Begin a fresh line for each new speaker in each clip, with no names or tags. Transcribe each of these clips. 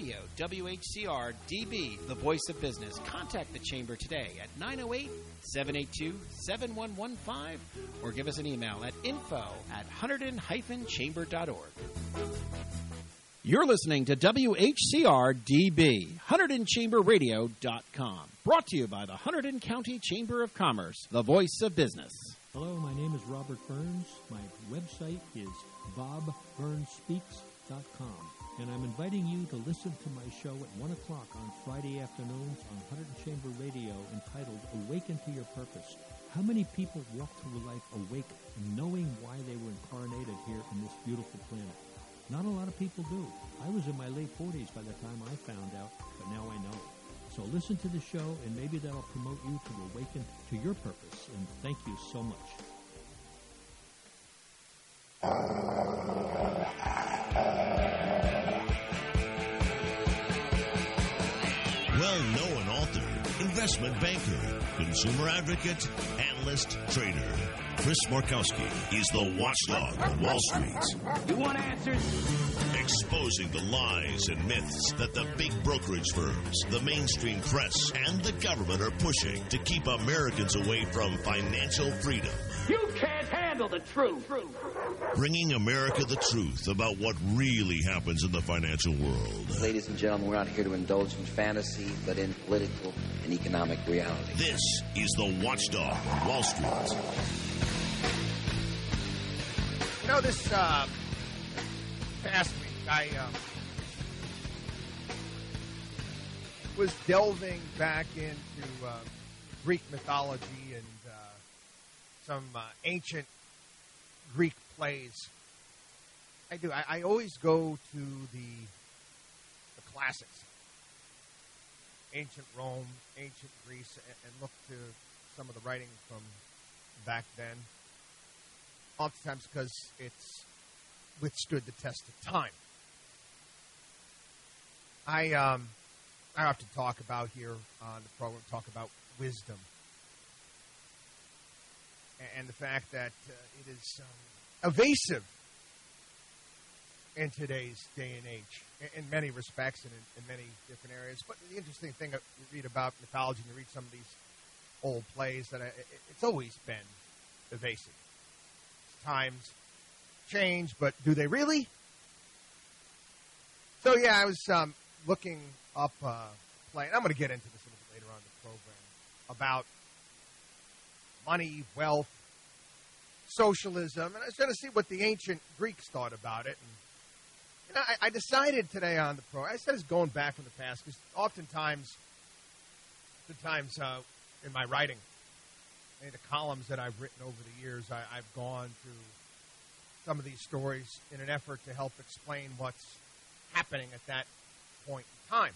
Radio, WHCR-DB, the voice of business. Contact the Chamber today at 908-782-7115 or give us an email at info@hunterdon-chamber.org. You're listening to WHCR-DB, HunterdonChamberRadio.com. Brought to you by the Hunterdon County Chamber of Commerce, the voice of business.
Hello, my name is Robert Burns. My website is bobburnspeaks.com. And I'm inviting you to listen to my show at 1 o'clock on Friday afternoons on Hunterdon Chamber Radio entitled Awaken to Your Purpose. How many people walk through life awake and knowing why they were incarnated here on this beautiful planet? Not a lot of people do. I was in my late 40s by the time I found out, but now I know. So listen to the show, and maybe that'll promote you to awaken to your purpose. And thank you so much.
Well-known author, investment banker, consumer advocate, analyst, trader. Chris Markowski is the watchdog on Wall Street.
You want answers?
Exposing the lies and myths that the big brokerage firms, the mainstream press, and the government are pushing to keep Americans away from financial freedom.
You can't handle the truth.
Bringing America the truth about what really happens in the financial world.
Ladies and gentlemen, we're not here to indulge in fantasy, but in political and economic reality.
This is the Watchdog on Wall Street.
You know, this past week, I was delving back into Greek mythology and some ancient Greek plays. I do. I always go to the classics. Ancient Rome, ancient Greece, and look to some of the writing from back then. Oftentimes because it's withstood the test of time. I often talk about here on the program, talk about wisdom. And the fact that it is evasive in today's day and age, in many respects and in many different areas. But the interesting thing, you read about mythology and you read some of these old plays, that it's always been evasive. Times change, but do they really? So, yeah, I was looking up play, and I'm going to get into this a little bit later on in the program, about money, wealth, socialism, and I was going to see what the ancient Greeks thought about it. And I decided today on the program, I said it's going back from the past, because oftentimes in my writing, the columns that I've written over the years, I've gone through some of these stories in an effort to help explain what's happening at that point in time.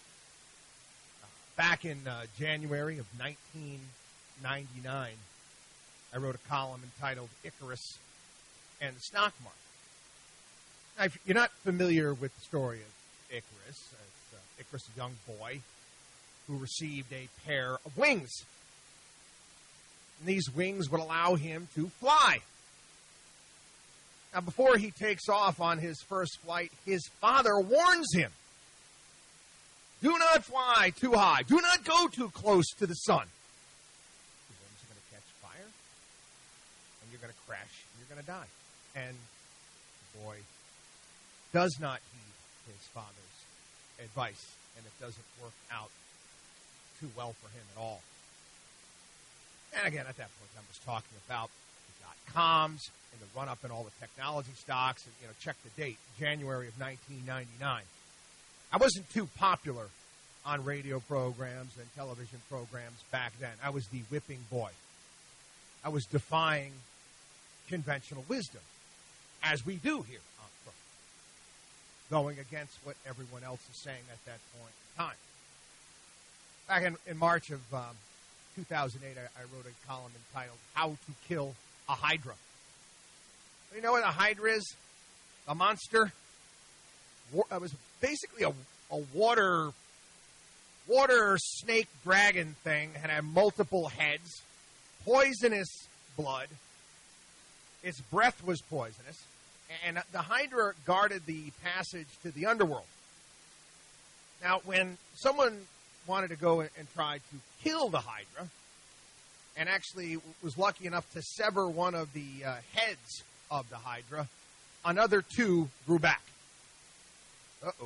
Back in January of 1999, I wrote a column entitled Icarus and the Stock Market. Now, if you're not familiar with the story of Icarus, Icarus, a young boy who received a pair of wings. And these wings would allow him to fly. Now, before he takes off on his first flight, his father warns him. Do not fly too high. Do not go too close to the sun. The wings are going to catch fire, and you're going to crash, and you're going to die. And the boy does not heed his father's advice, and it doesn't work out too well for him at all. And again, at that point, I was talking about the dot-coms and the run-up in all the technology stocks. And, check the date, January of 1999. I wasn't too popular on radio programs and television programs back then. I was the whipping boy. I was defying conventional wisdom, as we do here on the program, going against what everyone else is saying at that point in time. Back in March of 2008, I wrote a column entitled How to Kill a Hydra. You know what a Hydra is? A monster? It was basically a water snake dragon thing, and had multiple heads, poisonous blood. Its breath was poisonous, and the Hydra guarded the passage to the underworld. Now, when someone wanted to go and try to kill the Hydra, and actually was lucky enough to sever one of the heads of the Hydra, another two grew back. Uh-oh,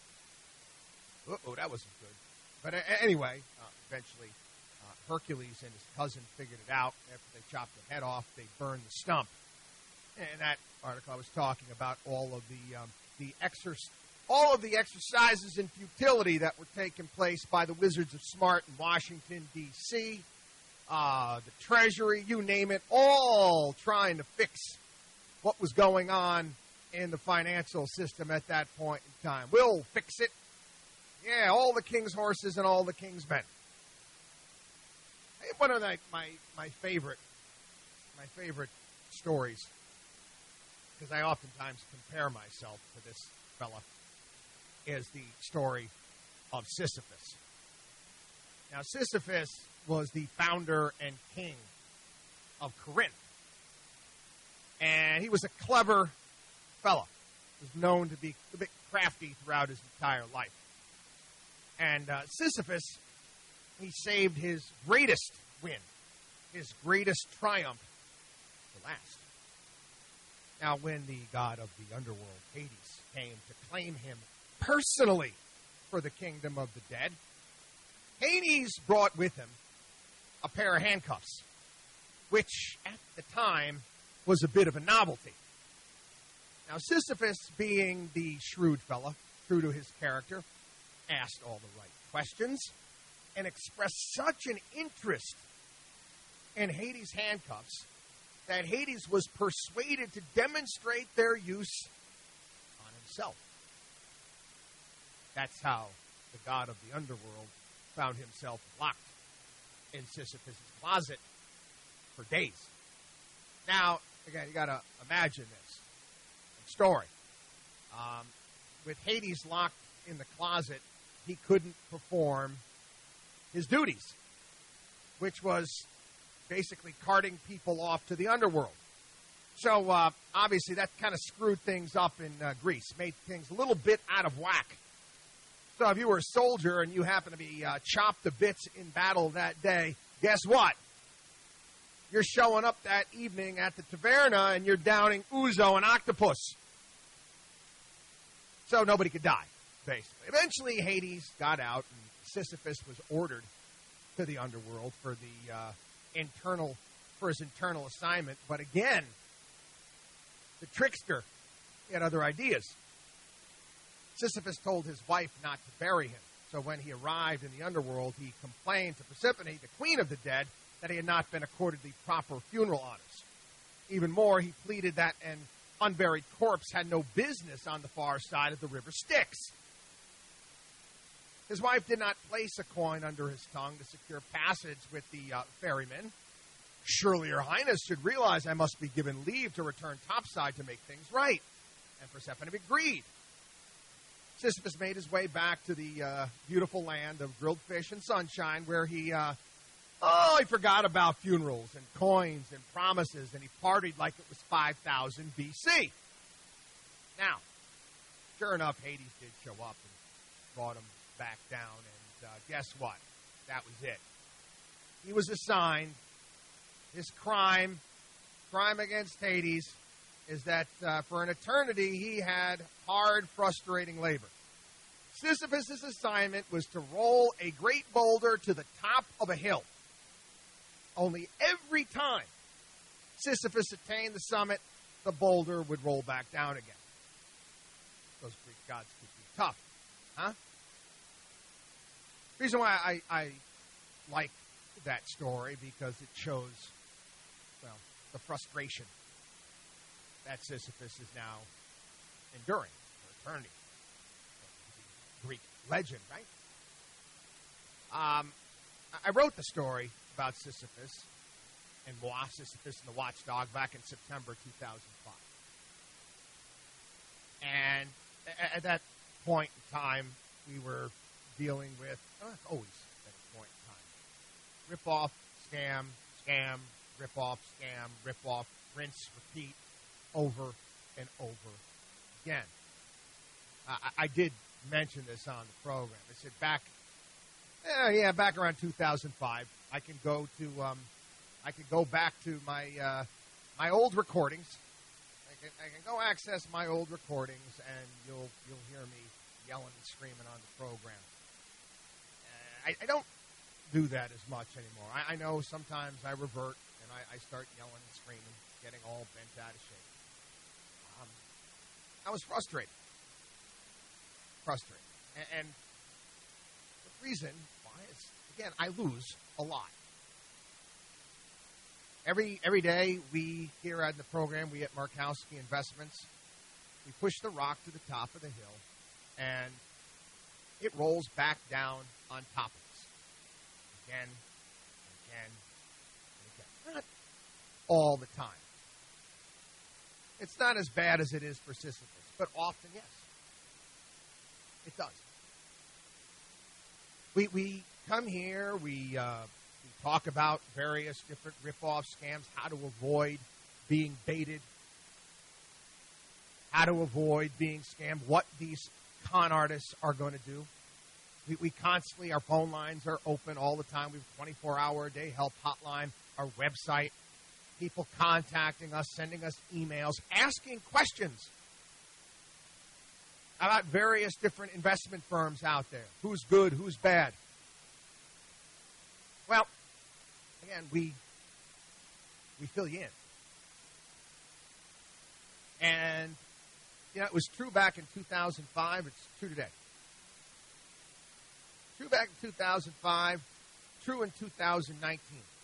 that wasn't good. But anyway, eventually Hercules and his cousin figured it out. After they chopped the head off, they burned the stump. And that article I was talking about all of the exercises in futility that were taking place by the Wizards of Smart in Washington, D.C., the Treasury, you name it, all trying to fix what was going on in the financial system at that point in time. We'll fix it. Yeah, all the king's horses and all the king's men. One of my favorite stories, because I oftentimes compare myself to this fella, is the story of Sisyphus. Now, Sisyphus was the founder and king of Corinth. And he was a clever fellow. He was known to be a bit crafty throughout his entire life. And Sisyphus, he saved his greatest win, his greatest triumph for last. Now, when the god of the underworld, Hades, came to claim him personally for the kingdom of the dead, Hades brought with him a pair of handcuffs, which at the time was a bit of a novelty. Now, Sisyphus, being the shrewd fella, true to his character, asked all the right questions and expressed such an interest in Hades' handcuffs that Hades was persuaded to demonstrate their use on himself. That's how the god of the underworld found himself locked in Sisyphus' closet for days. Now, again, you got to imagine this story. With Hades locked in the closet, he couldn't perform his duties, which was basically carting people off to the underworld. So, obviously, that kind of screwed things up in Greece, made things a little bit out of whack. So if you were a soldier and you happen to be chopped to bits in battle that day, guess what? You're showing up that evening at the taverna and you're downing ouzo and octopus. So nobody could die, basically. Eventually, Hades got out and Sisyphus was ordered to the underworld for his internal assignment. But again, the trickster, he had other ideas. Sisyphus told his wife not to bury him. So when he arrived in the underworld, he complained to Persephone, the queen of the dead, that he had not been accorded the proper funeral honors. Even more, he pleaded that an unburied corpse had no business on the far side of the river Styx. His wife did not place a coin under his tongue to secure passage with the ferryman. Surely your highness should realize I must be given leave to return topside to make things right. And Persephone agreed. Sisyphus made his way back to the beautiful land of grilled fish and sunshine, where he forgot about funerals and coins and promises, and he partied like it was 5000 B.C. Now, sure enough, Hades did show up and brought him back down, and guess what? That was it. He was assigned his crime against Hades, is that for an eternity he had hard, frustrating labor. Sisyphus' assignment was to roll a great boulder to the top of a hill. Only every time Sisyphus attained the summit, the boulder would roll back down again. Those Greek gods could be tough, huh? The reason why I like that story, because it shows, well, the frustration that Sisyphus is now enduring for eternity. The Greek legend, right? I wrote the story about Sisyphus and Sisyphus and the Watchdog back in September 2005. And at that point in time, we were dealing with, always at a point in time, rip-off, scam, rip-off, scam, rip-off, rinse, repeat, over and over again. I did mentioned this on the program. I said back around 2005, I can go back to my old recordings. I can go access my old recordings, and you'll hear me yelling and screaming on the program. I don't do that as much anymore. I know sometimes I revert and I start yelling and screaming, getting all bent out of shape. I was frustrated. And the reason why is, again, I lose a lot. Every day we here at the program, we at Markowski Investments, we push the rock to the top of the hill, and it rolls back down on top of us. Again, and again, and again. Not all the time. It's not as bad as it is for Sisyphus, but often, yes. It does. We come here, we talk about various different rip-off scams, how to avoid being baited, how to avoid being scammed, what these con artists are going to do. We constantly, our phone lines are open all the time. We have a 24-hour-a-day help hotline, our website, people contacting us, sending us emails, asking questions about various different investment firms out there. Who's good, who's bad. Well, again, we fill you in. And, it was true back in 2005. It's true today. True back in 2005. True in 2019.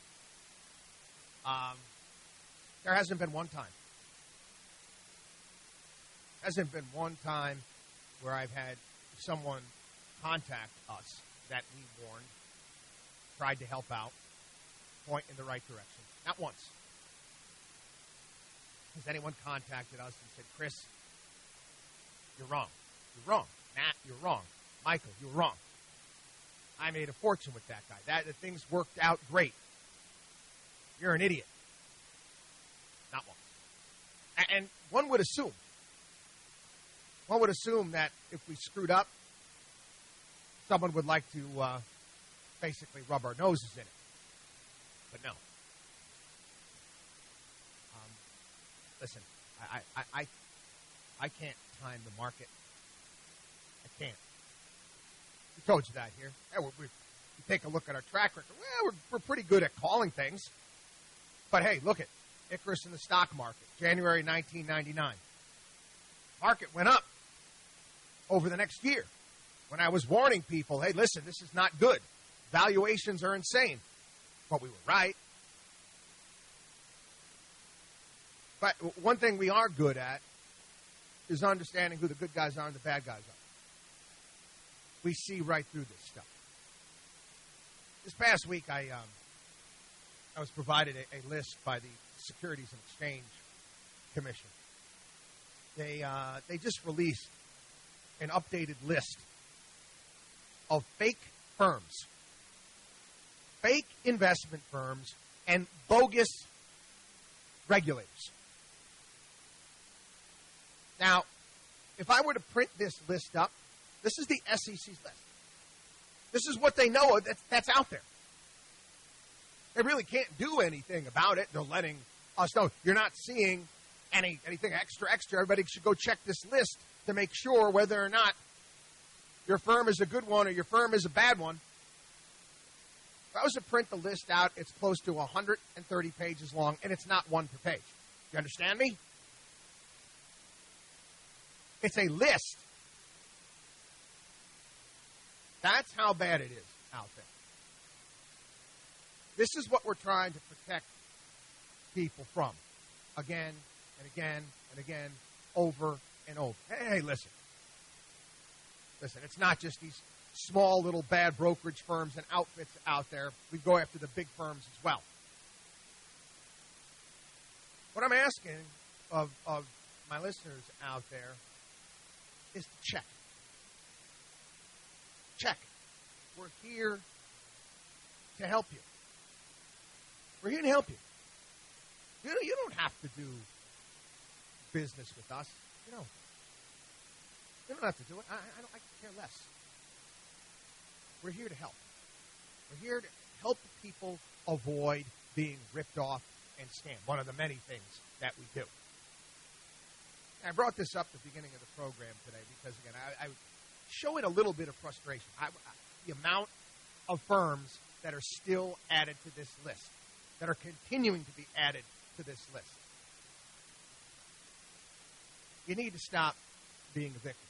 There hasn't been one time. Hasn't been one time where I've had someone contact us that we warned, tried to help out, point in the right direction. Not once. Has anyone contacted us and said, Chris, you're wrong. You're wrong. Matt, you're wrong. Michael, you're wrong. I made a fortune with that guy. The things worked out great. You're an idiot. Not once. And one would assume that if we screwed up, someone would like to basically rub our noses in it. But no. Listen, I can't time the market. I can't. We told you that here. Yeah, we take a look at our track record. Well, we're pretty good at calling things. But hey, look at Icarus in the stock market, January 1999. Market went up over the next year. When I was warning people, hey, listen, this is not good. Valuations are insane. But we were right. But one thing we are good at is understanding who the good guys are and the bad guys are. We see right through this stuff. This past week, I was provided a list by the Securities and Exchange Commission. They just released an updated list of fake firms, fake investment firms, and bogus regulators. Now, if I were to print this list up, this is the SEC's list. This is what they know that's out there. They really can't do anything about it. They're letting us know. You're not seeing anything extra. Everybody should go check this list to make sure whether or not your firm is a good one or your firm is a bad one. If I was to print the list out, it's close to 130 pages long, and it's not one per page. You understand me? It's a list. That's how bad it is out there. This is what we're trying to protect people from. Again and again and again, over and over. Hey, listen. Listen, it's not just these small little bad brokerage firms and outfits out there. We go after the big firms as well. What I'm asking of my listeners out there is to check. Check. We're here to help you. We're here to help you. You don't have to do business with us. You You don't have to do it. I care less. We're here to help. We're here to help people avoid being ripped off and scammed. One of the many things that we do. I brought this up at the beginning of the program today because, again, I show it a little bit of frustration. The amount of firms that are still added to this list, that are continuing to be added to this list. You need to stop being a victim.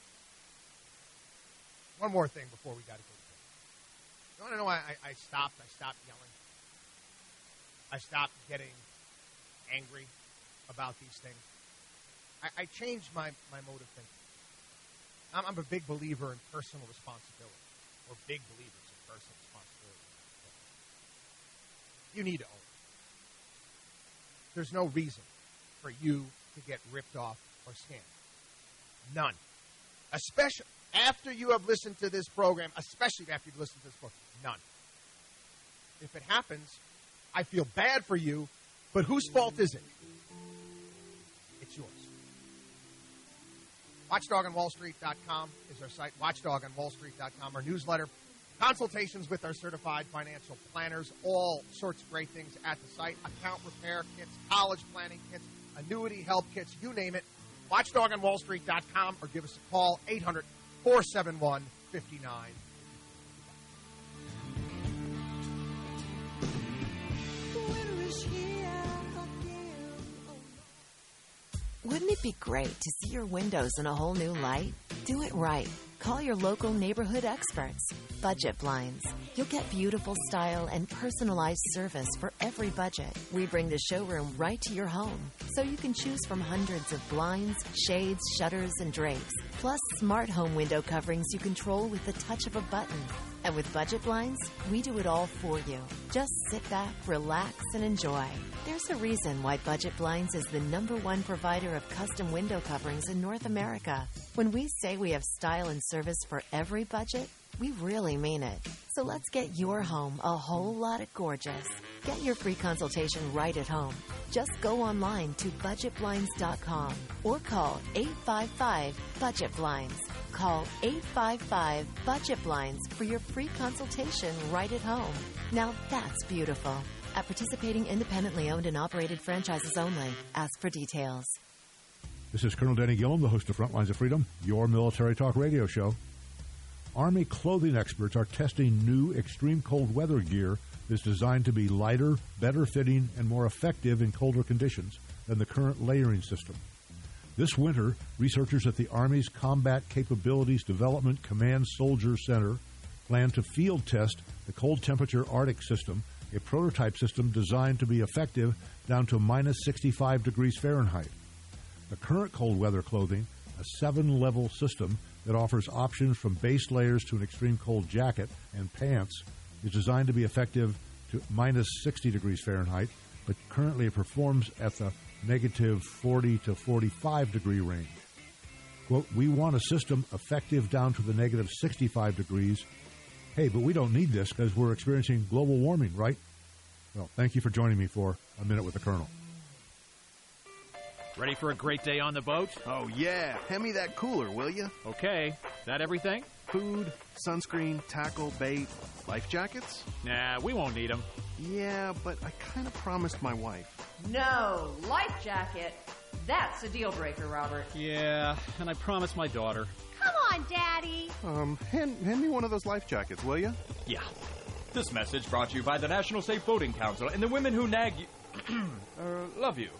One more thing before we got to go to bed. You want to know why I stopped? I stopped yelling. I stopped getting angry about these things. I changed my mode of thinking. I'm a big believer in personal responsibility. We're big believers in personal responsibility. You need to own it. There's no reason for you to get ripped off or scammed. None. Especially after you have listened to this program, none. If it happens, I feel bad for you, but whose fault is it? It's yours. WatchdogOnWallStreet.com is our site. WatchdogOnWallStreet.com, our newsletter. Consultations with our certified financial planners. All sorts of great things at the site. Account repair kits, college planning kits, annuity help kits, you name it. WatchdogOnWallStreet.com or give us a call, 800-471-59.
Wouldn't it be great to see your windows in a whole new light? Do it right. Call your local neighborhood experts. Budget Blinds. You'll get beautiful style and personalized service for every budget. We bring the showroom right to your home, so you can choose from hundreds of blinds, shades, shutters, and drapes, plus smart home window coverings you control with the touch of a button. And with Budget Blinds, we do it all for you. Just sit back, relax, and enjoy. There's a reason why Budget Blinds is the #1 provider of custom window coverings in North America. When we say we have style and service for every budget, we really mean it. So let's get your home a whole lot of gorgeous. Get your free consultation right at home. Just go online to budgetblinds.com or call 855-BUDGET-BLINDS. Call 855-BUDGET-BLINDS for your free consultation right at home. Now that's beautiful. At participating independently owned and operated franchises only. Ask for details.
This is Colonel Denny Gillum, the host of Frontlines of Freedom, your military talk radio show. Army clothing experts are testing new extreme cold weather gear that's designed to be lighter, better fitting, and more effective in colder conditions than the current layering system. This winter, researchers at the Army's Combat Capabilities Development Command Soldier Center plan to field test the cold temperature Arctic system, a prototype system designed to be effective down to minus 65 degrees Fahrenheit. The current cold weather clothing, a 7-level system that offers options from base layers to an extreme cold jacket and pants, is designed to be effective to minus 60 degrees Fahrenheit, but currently it performs at the negative 40 to 45 degree range. Quote, we want a system effective down to the negative 65 degrees. Hey, but we don't need this because we're experiencing global warming, right? Well, thank you for joining me for A Minute with the Colonel.
Ready for a great day on the boat?
Oh, yeah. Hand me that cooler, will you?
Okay. That everything?
Food, sunscreen, tackle, bait, life jackets?
Nah, we won't need them.
Yeah, but I kind of promised my wife.
No, life jacket. That's a deal breaker, Robert.
Yeah, and I promised my daughter.
Come on, Daddy.
Hand me one of those life jackets, will you?
Yeah.
This message brought to you by the National Safe Boating Council and the women who nag you. Love you.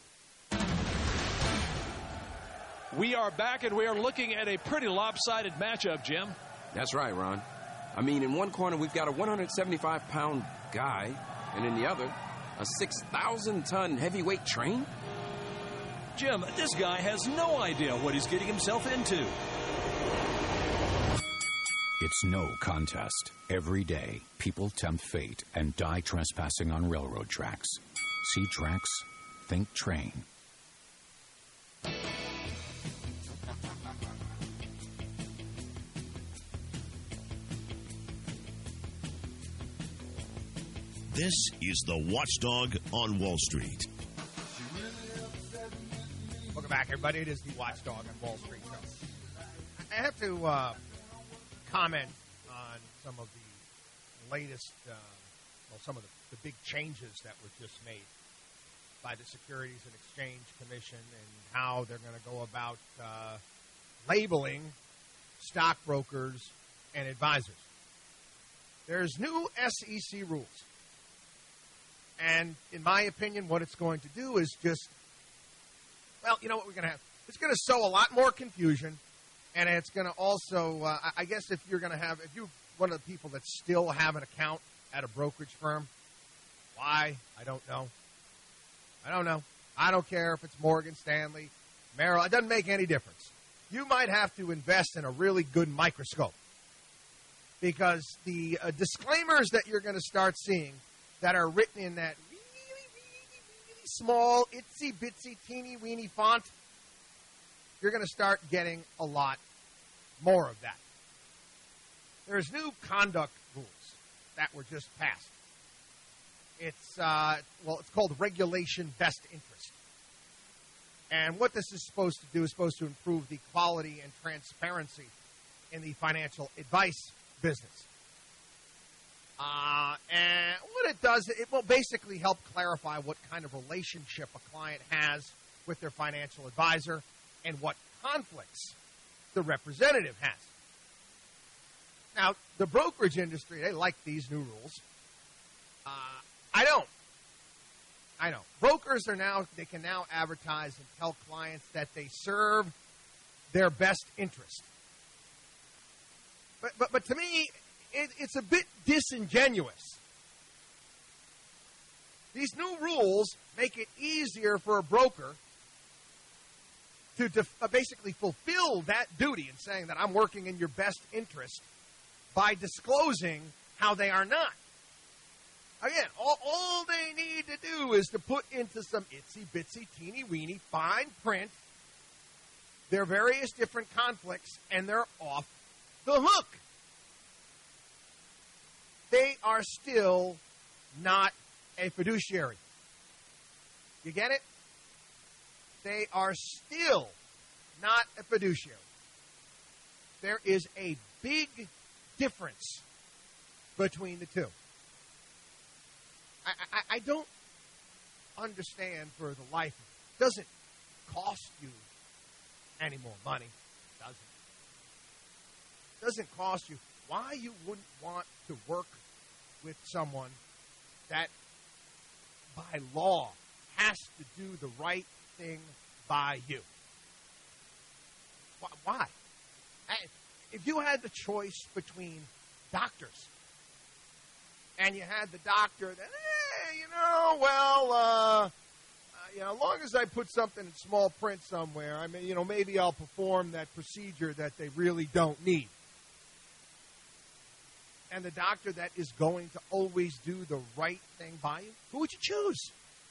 We are back, and we are looking at a pretty lopsided matchup, Jim.
That's right, Ron. I mean, in one corner, we've got a 175-pound guy, and in the other, a 6,000-ton heavyweight train?
Jim, this guy has no idea what he's getting himself into.
It's no contest. Every day, people tempt fate and die trespassing on railroad tracks. See tracks, think train.
This is the Watchdog on Wall Street.
Welcome back, everybody. It is the Watchdog on Wall Street show. have to comment on some of the latest, some of the big changes that were just made by the Securities and Exchange Commission and how they're going to go about labeling stockbrokers and advisors. There's new SEC rules. And in my opinion, what it's going to do is just, well, you know what we're going to have? It's going to sow a lot more confusion, and it's going to also, I guess if you're one of the people that still have an account at a brokerage firm, why? I don't know. I don't care if it's Morgan Stanley, Merrill. It doesn't make any difference. You might have to invest in a really good microscope because the disclaimers that you're going to start seeing that are written in that really small, itsy-bitsy, teeny-weeny font, you're going to start getting a lot more of that. There's new conduct rules that were just passed. It's called Regulation Best Interest. And what this is supposed to do is supposed to improve the quality and transparency in the financial advice business. And what it does, it will basically help clarify what kind of relationship a client has with their financial advisor and what conflicts the representative has. Now, the brokerage industry, they like these new rules. I don't. Brokers they can now advertise and tell clients that they serve their best interest. But to me, it's a bit disingenuous. These new rules make it easier for a broker to basically fulfill that duty in saying that I'm working in your best interest by disclosing how they are not. Again, all they need to do is to put into some itsy-bitsy, teeny-weeny, fine print their various different conflicts, and they're off the hook. They are still not a fiduciary. You get it? They are still not a fiduciary. There is a big difference between the two. I don't understand for the life of it. It doesn't cost you any more money. It doesn't cost you. Why you wouldn't want to work with someone that by law has to do the right thing by you? Why? If you had the choice between doctors and you had the doctor that, as long as I put something in small print somewhere, maybe I'll perform that procedure that they really don't need. And the doctor that is going to always do the right thing by you, who would you choose?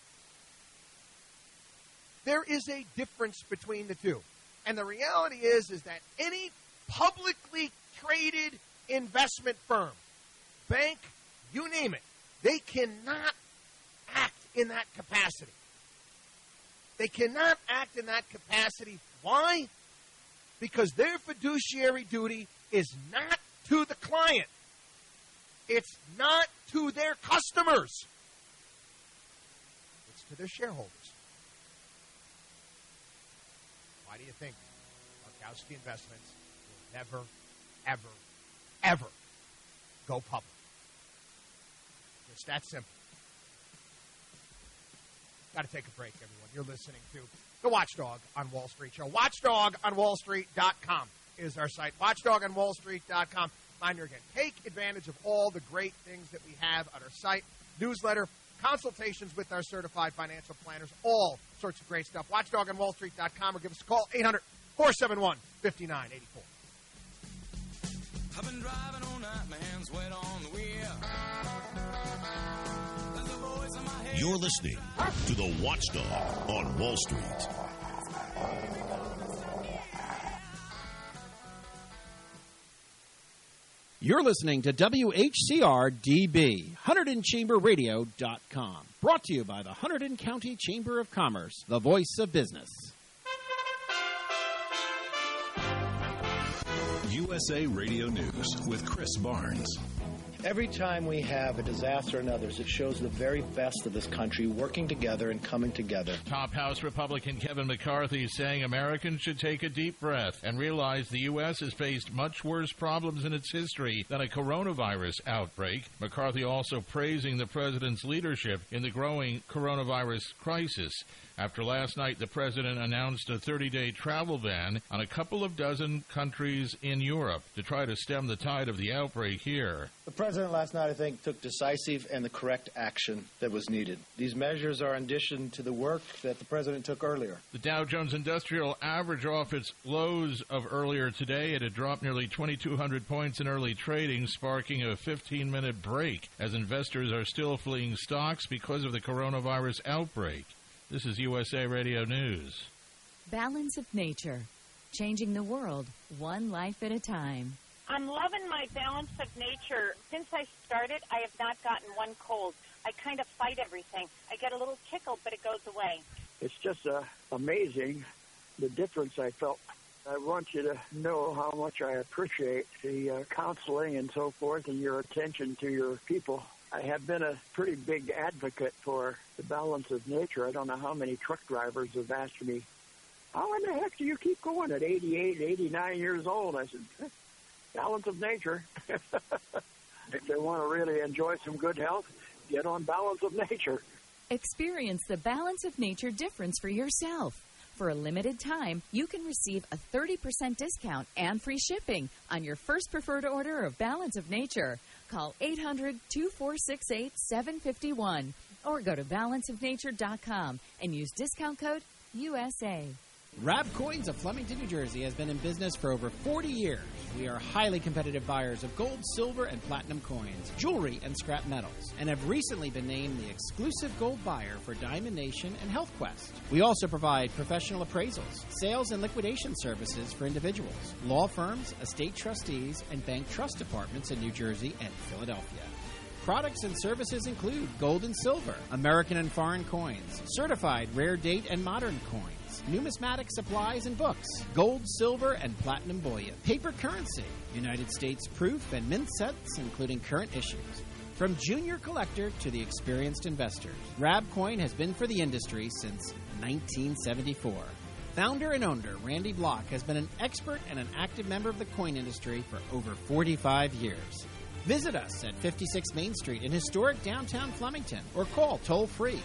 There is a difference between the two. And the reality is that any publicly traded investment firm, bank, you name it, they cannot act in that capacity. They cannot act in that capacity. Why? Because their fiduciary duty is not to the client. It's not to their customers. It's to their shareholders. Why do you think Markowski Investments will never, ever, ever go public? It's that simple. Got to take a break, everyone. You're listening to The Watchdog on Wall Street Show. WatchdogOnWallStreet.com is our site. WatchdogOnWallStreet.com. Mind you again, take advantage of all the great things that we have at our site. Newsletter, consultations with our certified financial planners, all sorts of great stuff. WatchdogOnWallStreet.com or give us a call, 800-471-5984.
I've been driving all night, my hands wet on the wheel.
You're listening to The Watchdog on Wall Street.
You're listening to WHCR-DB, HunterdonChamberRadio.com. Brought to you by the Hunterdon County Chamber of Commerce, the voice of business.
USA Radio News with Chris Barnes.
Every time we have a disaster in others, it shows the very best of this country working together and coming together.
Top House Republican Kevin McCarthy saying Americans should take a deep breath and realize the U.S. has faced much worse problems in its history than a coronavirus outbreak. McCarthy also praising the president's leadership in the growing coronavirus crisis. After last night, the president announced a 30-day travel ban on a couple of dozen countries in Europe to try to stem the tide of the outbreak here.
The president last night, I think, took decisive and the correct action that was needed. These measures are in addition to the work that the president took earlier.
The Dow Jones Industrial Average off its lows of earlier today. It had dropped nearly 2,200 points in early trading, sparking a 15-minute break as investors are still fleeing stocks because of the coronavirus outbreak. This is USA Radio News.
Balance of Nature, changing the world one life at a time.
I'm loving my Balance of Nature. Since I started, I have not gotten one cold. I kind of fight everything. I get a little tickle, but it goes away.
It's just amazing the difference I felt. I want you to know how much I appreciate the counseling and so forth and your attention to your people. I have been a pretty big advocate for the Balance of Nature. I don't know how many truck drivers have asked me, how in the heck do you keep going at 88, 89 years old? I said, Balance of Nature. If they want to really enjoy some good health, get on Balance of Nature.
Experience the Balance of Nature difference for yourself. For a limited time, you can receive a 30% discount and free shipping on your first preferred order of Balance of Nature. Call 800-2468-751 or go to balanceofnature.com and use discount code USA.
Rab Coins of Flemington, New Jersey has been in business for over 40 years. We are highly competitive buyers of gold, silver, and platinum coins, jewelry, and scrap metals, and have recently been named the exclusive gold buyer for Diamond Nation and Health Quest. We also provide professional appraisals, sales and liquidation services for individuals, law firms, estate trustees, and bank trust departments in New Jersey and Philadelphia. Products and services include gold and silver, American and foreign coins, certified rare date and modern coins, numismatic supplies and books, gold, silver, and platinum bullion, paper currency, United States proof and mint sets, including current issues. From junior collector to the experienced investors, Rab Coin has been for the industry since 1974. Founder and owner Randy Block has been an expert and an active member of the coin industry for over 45 years. Visit us at 56 Main Street in historic downtown Flemington or call toll-free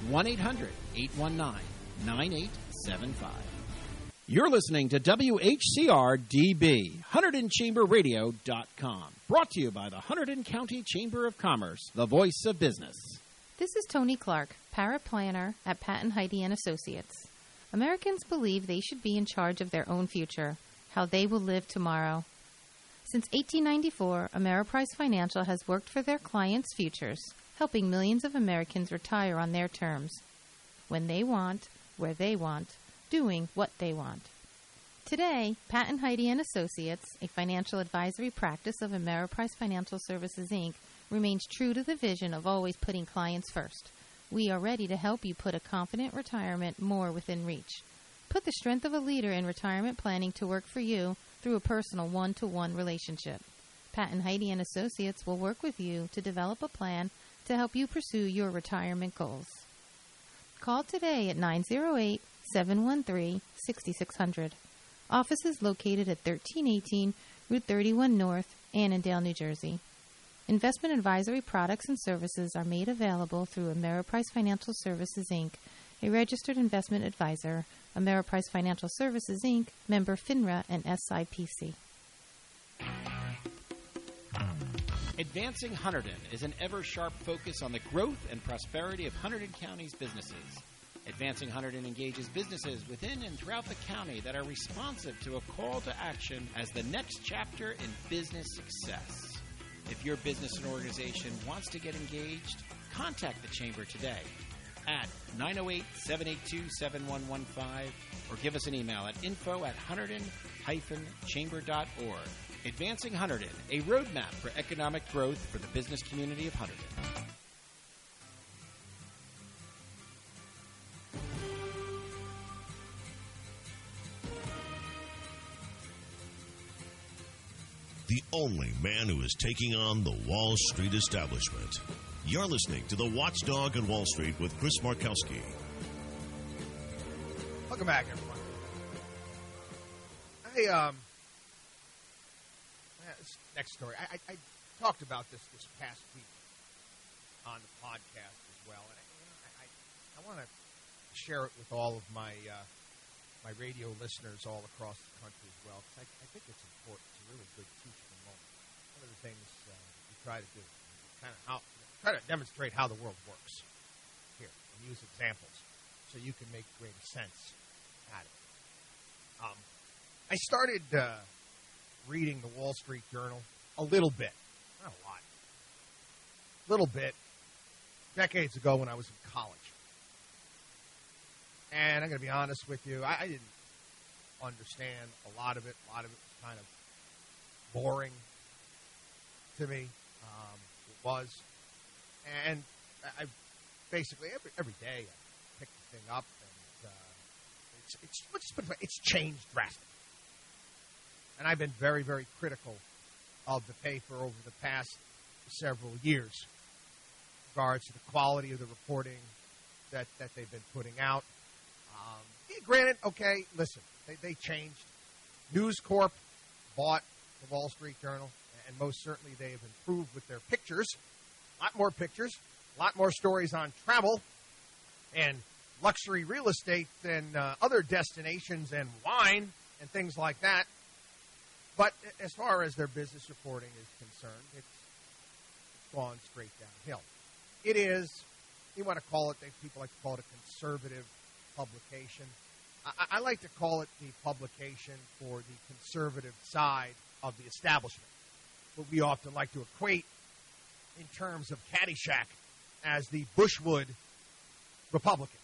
1-800-819-9875. You're listening to WHCR-DB, HunterdonChamberRadio.com. Brought to you by the Hunterdon County Chamber of Commerce, the voice of business.
This is Tony Clark, paraplanner at Patton Heide & Associates. Americans believe they should be in charge of their own future, how they will live tomorrow. Since 1894, Ameriprise Financial has worked for their clients' futures, helping millions of Americans retire on their terms, when they want, where they want, doing what they want. Today, Patton Heide & Associates, a financial advisory practice of Ameriprise Financial Services, Inc., remains true to the vision of always putting clients first. We are ready to help you put a confident retirement more within reach. Put the strength of a leader in retirement planning to work for you through a personal one-to-one relationship. Patton Heide & Associates will work with you to develop a plan to help you pursue your retirement goals. Call today at 908-713-6600. Office is located at 1318 Route 31 North, Annandale, New Jersey. Investment advisory products and services are made available through Ameriprise Financial Services, Inc., a registered investment advisor, Ameriprise Financial Services, Inc., member FINRA and SIPC.
Advancing Hunterdon is an ever-sharp focus on the growth and prosperity of Hunterdon County's businesses. Advancing Hunterdon engages businesses within and throughout the county that are responsive to a call to action as the next chapter in business success. If your business and organization wants to get engaged, contact the Chamber today at 908-782-7115 or give us an email at info@hunterdon-chamber.org. Advancing Hunterdon, a roadmap for economic growth for the business community of Hunterdon.
only man who is taking on the Wall Street establishment. You're listening to The Watchdog on Wall Street with Chris Markowski.
Welcome back, everyone. This next story. I talked about this past week on the podcast as well, and I want to share it with all of my my radio listeners all across the country as well, because I think it's important. It's a really good teachable moment. One of the things we try to do is try to demonstrate how the world works here and use examples so you can make greater sense at it. I started reading the Wall Street Journal a little bit, not a lot, a little bit, decades ago when I was in college. And I'm going to be honest with you, I didn't understand a lot of it. A lot of it was kind of boring to me. It was. And I basically, every day, I pick the thing up, and it's changed drastically. And I've been very, very critical of the paper over the past several years in regards to the quality of the reporting that they've been putting out. Granted, okay, listen, they changed. News Corp bought the Wall Street Journal, and most certainly they have improved with their pictures. A lot more pictures, a lot more stories on travel and luxury real estate and other destinations and wine and things like that. But as far as their business reporting is concerned, it's gone straight downhill. It is, you want to call it, people like to call it a conservative publication. I like to call it the publication for the conservative side of the establishment, what we often like to equate in terms of Caddyshack as the Bushwood Republicans.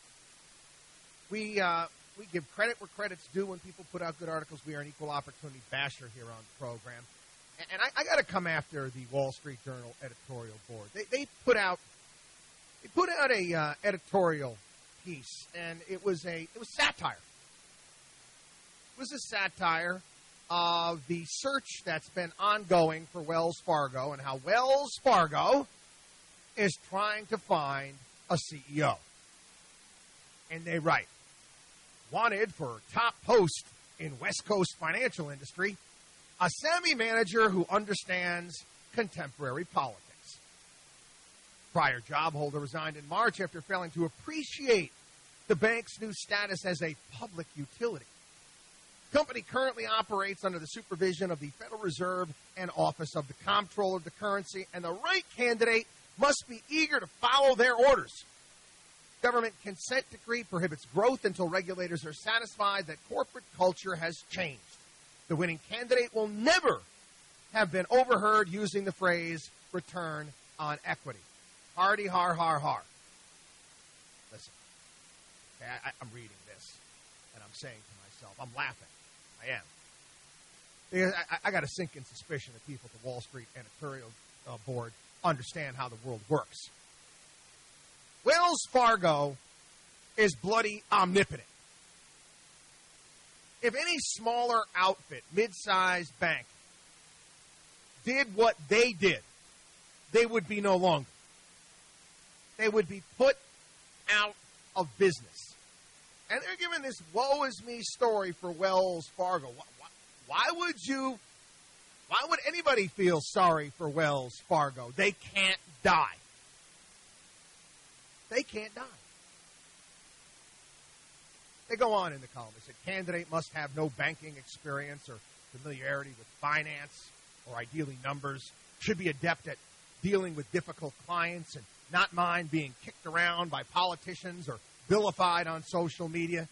We give credit where credit's due when people put out good articles. We are an equal opportunity basher here on the program. And I got to come after the Wall Street Journal editorial board. They put out a editorial piece, and it was satire. It was a satire of the search that's been ongoing for Wells Fargo and how Wells Fargo is trying to find a CEO. And they write, wanted for top post in West Coast financial industry, a savvy manager who understands contemporary politics. Prior job holder resigned in March after failing to appreciate the bank's new status as a public utility. The company currently operates under the supervision of the Federal Reserve and Office of the Comptroller of the Currency, and the right candidate must be eager to follow their orders. Government consent decree prohibits growth until regulators are satisfied that corporate culture has changed. The winning candidate will never have been overheard using the phrase return on equity. Hardy, har, har, har. Listen, okay, I'm reading this, and I'm saying to myself, I'm laughing. I am. Because I got a sinking suspicion that people at the Wall Street editorial board understand how the world works. Wells Fargo is bloody omnipotent. If any smaller outfit, mid-sized bank, did what they did, they would be no longer. They would be put out of business. And they're giving this woe is me story for Wells Fargo. Why would anybody feel sorry for Wells Fargo? They can't die. They can't die. They go on in the column. They said, candidate must have no banking experience or familiarity with finance or ideally numbers, should be adept at dealing with difficult clients and not mind being kicked around by politicians or vilified on social media.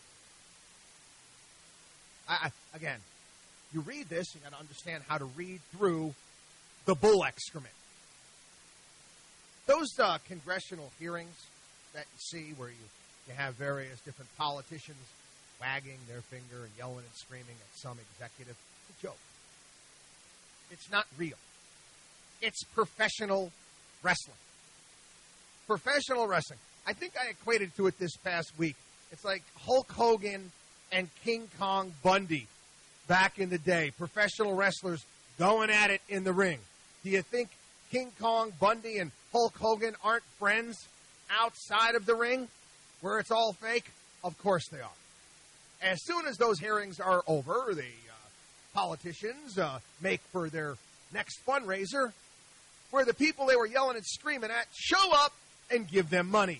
Again, you read this, you got to understand how to read through the bull excrement. Those congressional hearings that you see where you have various different politicians wagging their finger and yelling and screaming at some executive, it's a joke. It's not real. It's professional wrestling. Professional wrestling. I think I equated to it this past week. It's like Hulk Hogan and King Kong Bundy back in the day. Professional wrestlers going at it in the ring. Do you think King Kong Bundy and Hulk Hogan aren't friends outside of the ring where it's all fake? Of course they are. As soon as those hearings are over, the politicians make for their next fundraiser where the people they were yelling and screaming at show up and give them money.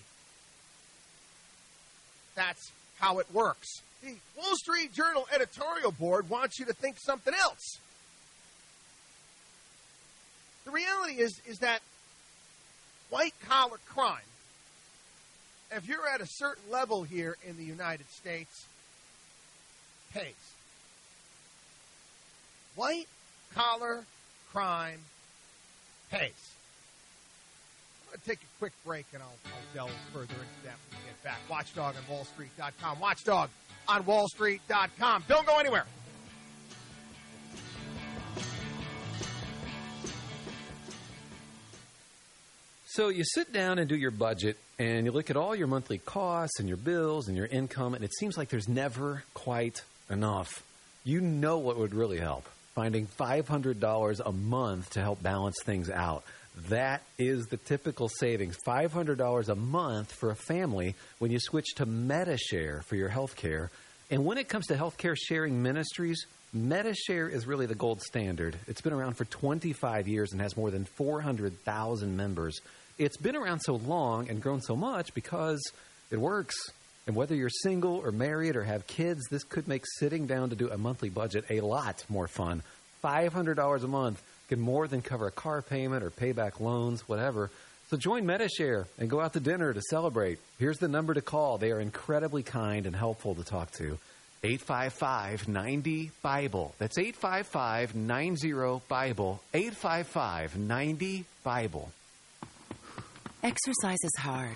That's how it works. The Wall Street Journal editorial board wants you to think something else. The reality is that white-collar crime, if you're at a certain level here in the United States, pays. White-collar crime pays. I'm going to take a quick break, and I'll delve further into that when we get back. Watchdog on WallStreet.com. Watchdog on WallStreet.com. Don't go anywhere.
So you sit down and do your budget, and you look at all your monthly costs and your bills and your income, and it seems like there's never quite enough. You know what would really help? Finding $500 a month to help balance things out. That is the typical savings, $500 a month for a family when you switch to Medi-Share for your health care. And when it comes to healthcare sharing ministries, Medi-Share is really the gold standard. It's been around for 25 years and has more than 400,000 members. It's been around so long and grown so much because it works. And whether you're single or married or have kids, this could make sitting down to do a monthly budget a lot more fun. $500 a month can more than cover a car payment or pay back loans, whatever. So join Medi-Share and go out to dinner to celebrate. Here's the number to call. They are incredibly kind and helpful to talk to. 855-90-BIBLE. That's 855-90-BIBLE. 855-90-BIBLE.
Exercise is hard.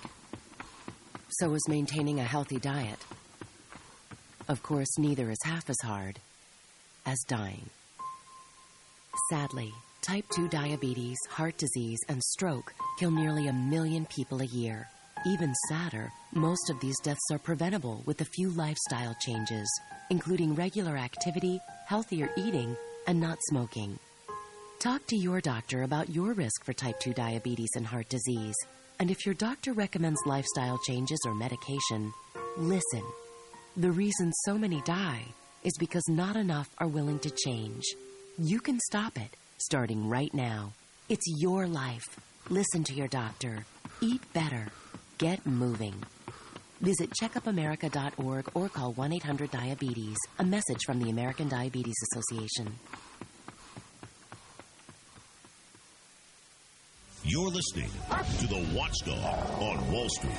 So is maintaining a healthy diet. Of course, neither is half as hard as dying. Sadly, type 2 diabetes, heart disease, and stroke kill nearly 1 million people a year. Even sadder, most of these deaths are preventable with a few lifestyle changes, including regular activity, healthier eating, and not smoking. Talk to your doctor about your risk for type 2 diabetes and heart disease. And if your doctor recommends lifestyle changes or medication, listen. The reason so many die is because not enough are willing to change. You can stop it, starting right now. It's your life. Listen to your doctor. Eat better. Get moving. Visit checkupamerica.org or call 1-800-DIABETES. A message from the American Diabetes Association.
You're listening to the Watchdog on Wall Street.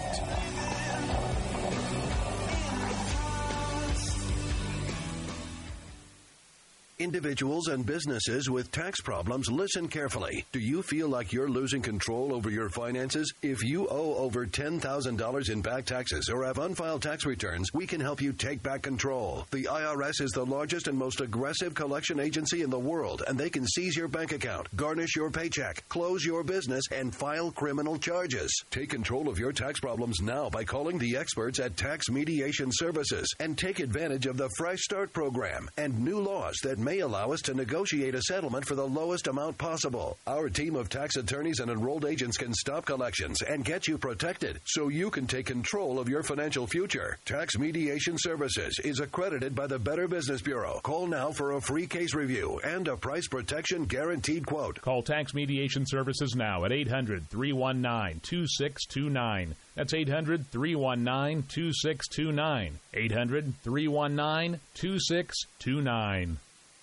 Individuals and businesses with tax problems, listen carefully. Do you feel like you're losing control over your finances? If you owe over $10,000 in back taxes or have unfiled tax returns, we can help you take back control. The IRS is the largest and most aggressive collection agency in the world, and they can seize your bank account, garnish your paycheck, close your business, and file criminal charges. Take control of your tax problems now by calling the experts at Tax Mediation Services and take advantage of the Fresh Start program and new laws that may allow us to negotiate a settlement for the lowest amount possible. Our team of tax attorneys and enrolled agents can stop collections and get you protected so you can take control of your financial future. Tax Mediation Services is accredited by the Better Business Bureau. Call now for a free case review and a price protection guaranteed quote.
Call Tax Mediation Services now at 800-319-2629. That's 800-319-2629. 800-319-2629.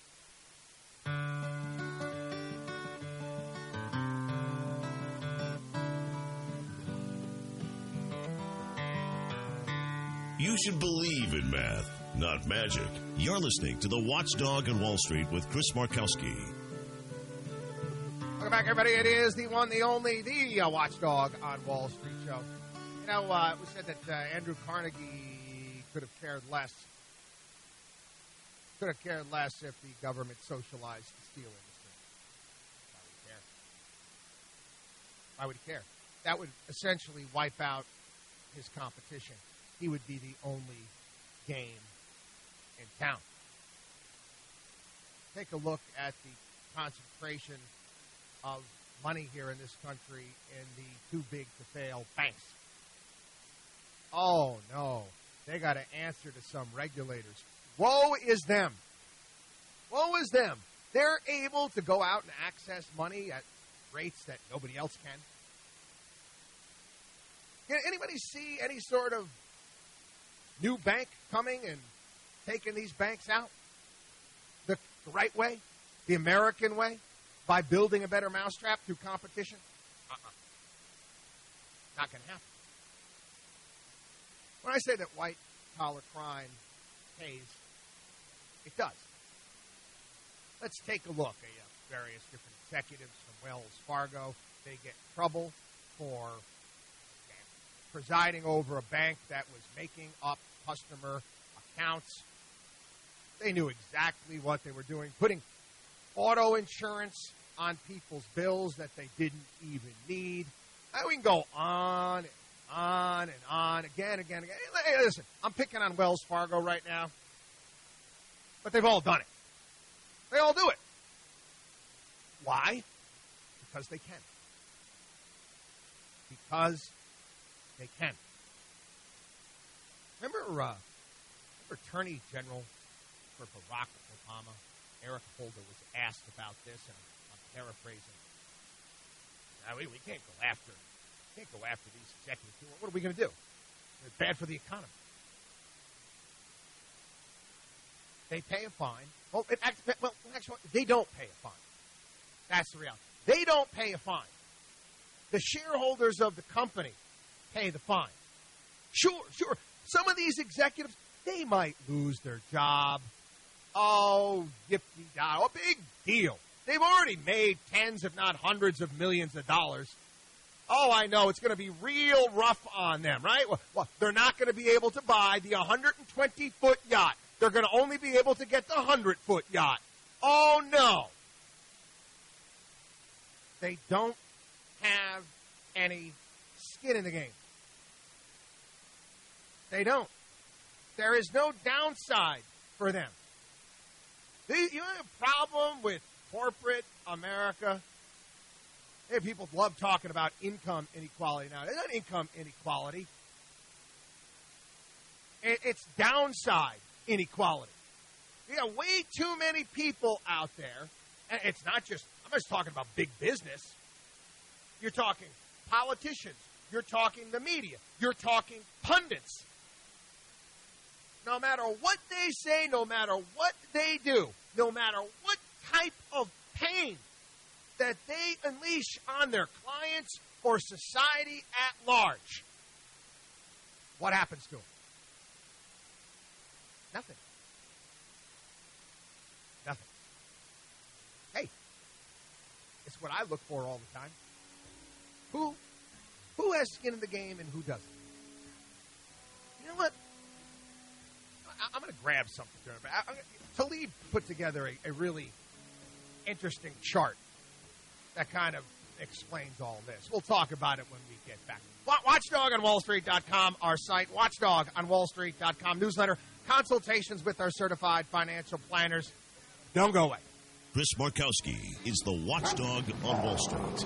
You should believe in math, not magic. You're listening to the Watchdog on Wall Street with Chris Markowski.
Welcome back, everybody. It is the one, the only, the Watchdog on Wall Street show. You know, we said that Andrew Carnegie could have cared less. Could have cared less if the government socialized the steel industry. Why would he care? That would essentially wipe out his competition. He would be the only game in town. Take a look at the concentration of money here in this country in the too-big-to-fail banks. Oh, no. They got to answer to some regulators. Woe is them. Woe is them. They're able to go out and access money at rates that nobody else can. Can anybody see any sort of new bank coming and taking these banks out the right way, the American way, by building a better mousetrap through competition? Not going to happen. When I say that white-collar crime pays, it does. Let's take a look at various different executives from Wells Fargo. They get in trouble for presiding over a bank that was making up customer accounts. They knew exactly what they were doing, putting auto insurance on people's bills that they didn't even need. We can go on and on and on, again. Hey, listen, I'm picking on Wells Fargo right now, but they've all done it. They all do it. Why? Because they can. Because they can. Remember Attorney General for Barack Obama, Eric Holder, was asked about this, and I'm paraphrasing. We can't go after these executives. What are we going to do? It's bad for the economy. They pay a fine. Well, actually, they don't pay a fine. That's the reality. They don't pay a fine. The shareholders of the company pay the fine. Sure. Some of these executives, they might lose their job. Oh, yippee-da. A big deal. They've already made tens, if not hundreds of millions of dollars. Oh, I know. It's going to be real rough on them, right? Well, they're not going to be able to buy the 120-foot yacht. They're going to only be able to get the 100-foot yacht. Oh, no. They don't have any skin in the game. They don't. There is no downside for them. You have a problem with corporate America? Hey, people love talking about income inequality now. It's not income inequality. It's downside inequality. You got way too many people out there. And it's not just, I'm just talking about big business. You're talking politicians. You're talking the media. You're talking pundits. No matter what they say, no matter what they do, no matter what type of pain that they unleash on their clients or society at large, what happens to them? Nothing. Nothing. Hey, it's what I look for all the time. Who has skin in the game and who doesn't? You know what? I'm going to grab something. Talib put together a really interesting chart that kind of explains all this. We'll talk about it when we get back. WatchdogOnWallStreet.com, our site. WatchdogOnWallStreet.com, newsletter. Consultations with our certified financial planners. Don't go away.
Chris Markowski is the watchdog on Wall Street.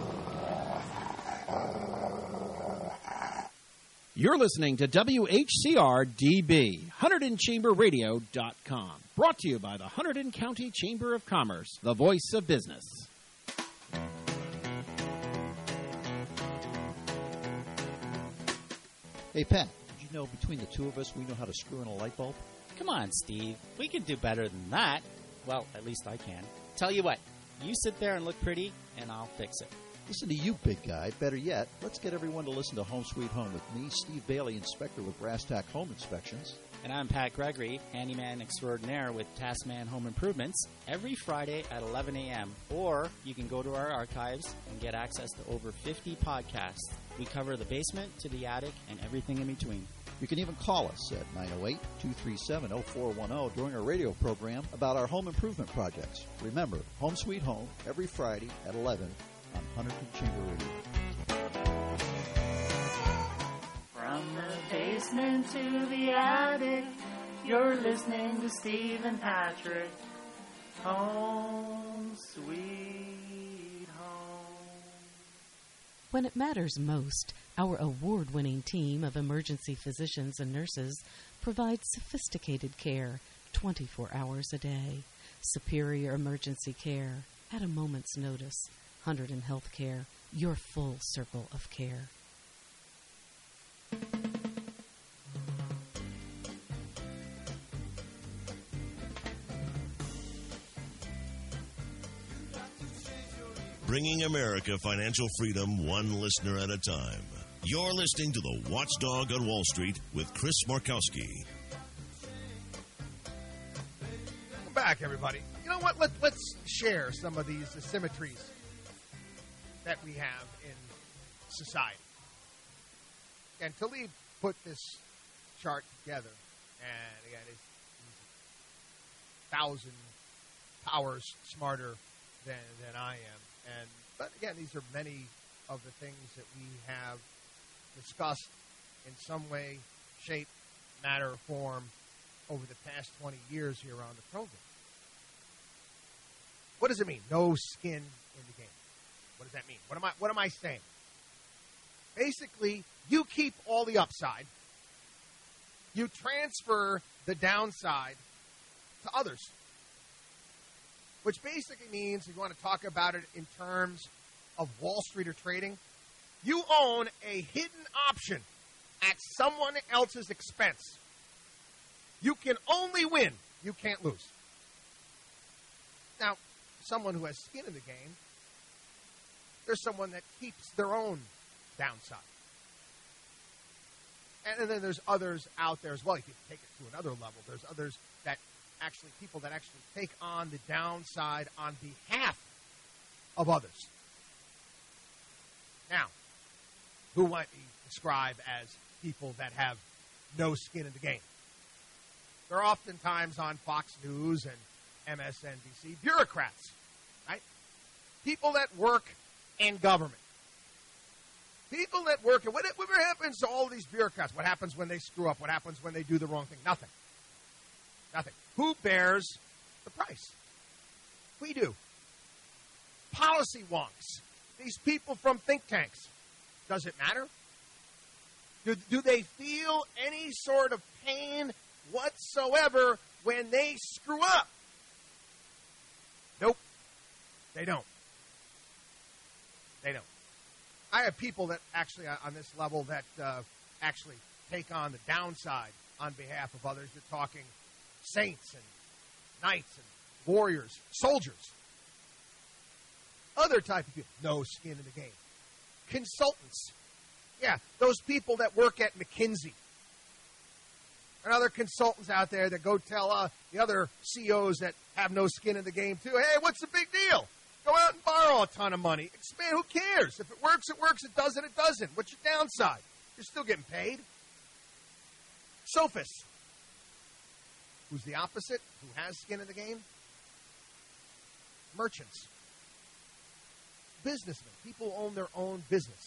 You're listening to WHCR-DB, HunterdonChamberRadio.com. Brought to you by the Hunterdon County Chamber of Commerce, the voice of business.
Hey, Pat, did you know between the two of us we know how to screw in a light bulb?
Come on, Steve. We can do better than that. Well, at least I can. Tell you what, you sit there and look pretty, and I'll fix it.
Listen to you, big guy. Better yet, let's get everyone to listen to Home Sweet Home with me, Steve Bailey, inspector with Brass Tack Home Inspections.
And I'm Pat Gregory, handyman extraordinaire with Taskman Home Improvements, every Friday at 11 a.m. Or you can go to our archives and get access to over 50 podcasts. We cover the basement to the attic and everything in between.
You can even call us at 908-237-0410 during our radio program about our home improvement projects. Remember, Home Sweet Home, every Friday at 11 on Hunterdon Chamber Radio.
From the basement to the attic, you're listening to Steve and Patrick. home, sweet home.
When it matters most, our award-winning team of emergency physicians and nurses provides sophisticated care 24 hours a day. Superior emergency care at a moment's notice. Hunterdon Healthcare, your full circle of care.
Bringing America financial freedom one listener at a time. You're listening to The Watchdog on Wall Street with Chris Markowski.
Welcome back, everybody. You know what? Let's share some of these asymmetries that we have in society. And Talib put this chart together, and again, it's 1,000 powers smarter than I am. But again, these are many of the things that we have discussed in some way, shape, matter, or form over the past 20 years here on the program. What does it mean? No skin in the game. What does that mean? What am I saying? Basically, you keep all the upside. You transfer the downside to others. Which basically means, if you want to talk about it in terms of Wall Street or trading, you own a hidden option at someone else's expense. You can only win. You can't lose. Now, someone who has skin in the game, there's someone that keeps their own downside. And then there's others out there as well. You can take it to another level. There's others that people that actually take on the downside on behalf of others. Now, who might be described as people that have no skin in the game? They're oftentimes on Fox News and MSNBC, bureaucrats, right? People that work in government. People that work, and whatever happens to all these bureaucrats? What happens when they screw up? What happens when they do the wrong thing? Nothing. Nothing. Who bears the price? We do. Policy wonks. These people from think tanks. Does it matter? Do they feel any sort of pain whatsoever when they screw up? Nope. They don't. They don't. I have people that actually on this level that actually take on the downside on behalf of others. You're talking saints and knights and warriors, soldiers. Other type of people, no skin in the game. Consultants. Yeah, those people that work at McKinsey. And other consultants out there that go tell the other CEOs that have no skin in the game too, hey, what's the big deal? Go out and borrow a ton of money. Expand, who cares? If it works, it works. It doesn't, it doesn't. What's your downside? You're still getting paid. Sophists. Who's the opposite? Who has skin in the game? Merchants. Businessmen. People who own their own business.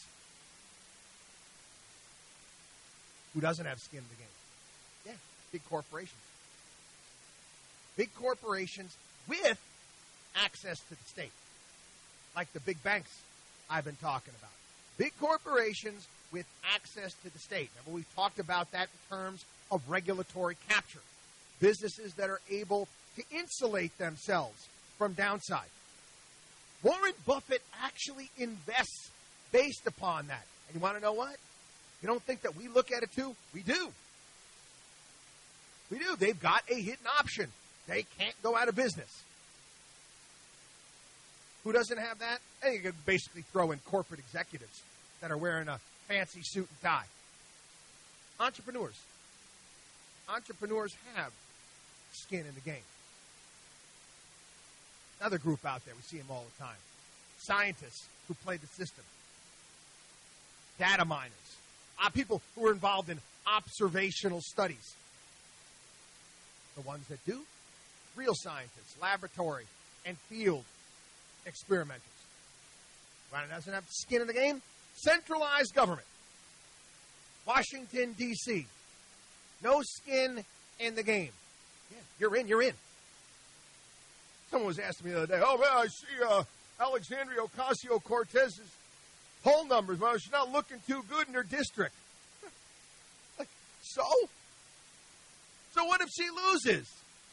Who doesn't have skin in the game? Yeah, big corporations. Big corporations with access to the state. Like the big banks I've been talking about. Big corporations with access to the state. Remember, we've talked about that in terms of regulatory capture. Businesses that are able to insulate themselves from downside. Warren Buffett actually invests based upon that. And you want to know what? You don't think that we look at it too? We do. We do. They've got a hidden option. They can't go out of business. Who doesn't have that? And you can basically throw in corporate executives that are wearing a fancy suit and tie. Entrepreneurs. Entrepreneurs have skin in the game. Another group out there, we see them all the time. Scientists who play the system. Data miners. People who are involved in observational studies. The ones that do. Real scientists, laboratory, and field experimenters. Right, doesn't have skin in the game. Centralized government. Washington, D.C. No skin in the game. Yeah, you're in. Someone was asking me the other day, oh, man, I see Alexandria Ocasio-Cortez's poll numbers. Well, she's not looking too good in her district. Like, so? So what if she loses?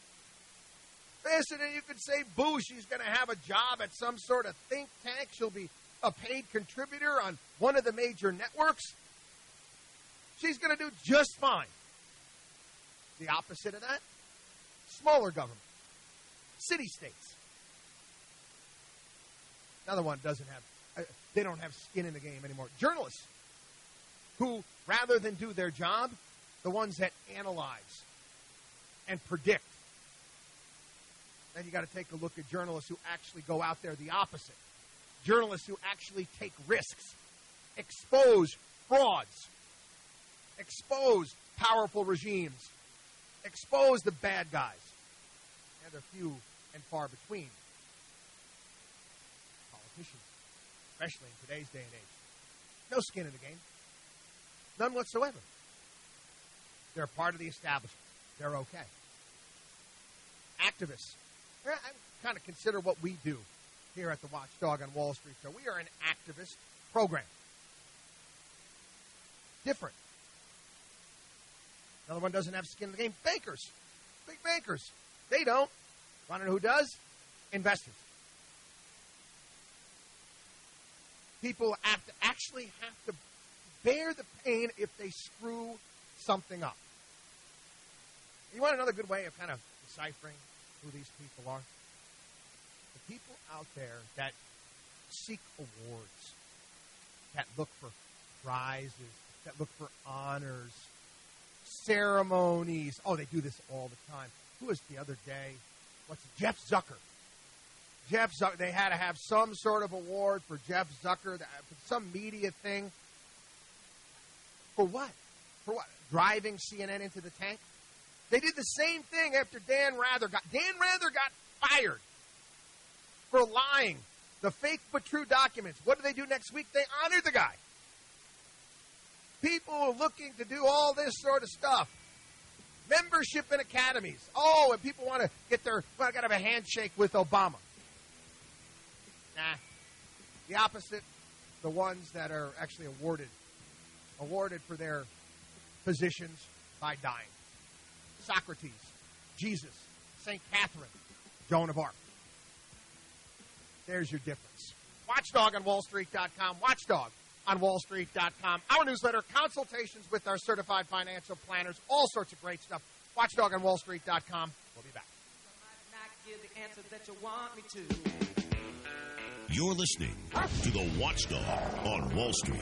You could say, boo, she's going to have a job at some sort of think tank. She'll be a paid contributor on one of the major networks. She's going to do just fine. The opposite of that, smaller government, city-states. Another one doesn't have, they don't have skin in the game anymore. Journalists who, rather than do their job, the ones that analyze and predict. Then you got to take a look at journalists who actually go out there the opposite. Journalists who actually take risks, expose frauds, expose powerful regimes, expose the bad guys. And they're few and far between. Politicians, especially in today's day and age. No skin in the game. None whatsoever. They're part of the establishment. They're okay. Activists. I kind of consider what we do here at the Watchdog on Wall Street Show. We are an activist program. Different. Another one doesn't have skin in the game. Bankers. Big bankers. They don't. Want to know who does? Investors. People actually have to bear the pain if they screw something up. You want another good way of kind of deciphering who these people are? The people out there that seek awards, that look for prizes, that look for honors, ceremonies. Oh, they do this all the time. Who was the other day? Jeff Zucker. Jeff Zucker. They had to have some sort of award for Jeff Zucker, some media thing. For what? For what? Driving CNN into the tank? They did the same thing after Dan Rather got fired for lying. The fake but true documents. What do they do next week? They honor the guy. People are looking to do all this sort of stuff. Membership in academies. Oh, and people want to get I got to have a handshake with Obama. Nah. The opposite, the ones that are actually awarded for their positions by dying. Socrates, Jesus, St. Catherine, Joan of Arc. There's your difference. Watchdog on WallStreet.com. Watchdog on WallStreet.com. Our newsletter, consultations with our certified financial planners, all sorts of great stuff. Watchdog on WallStreet.com. We'll be back.
You're listening to the Watchdog on Wall Street.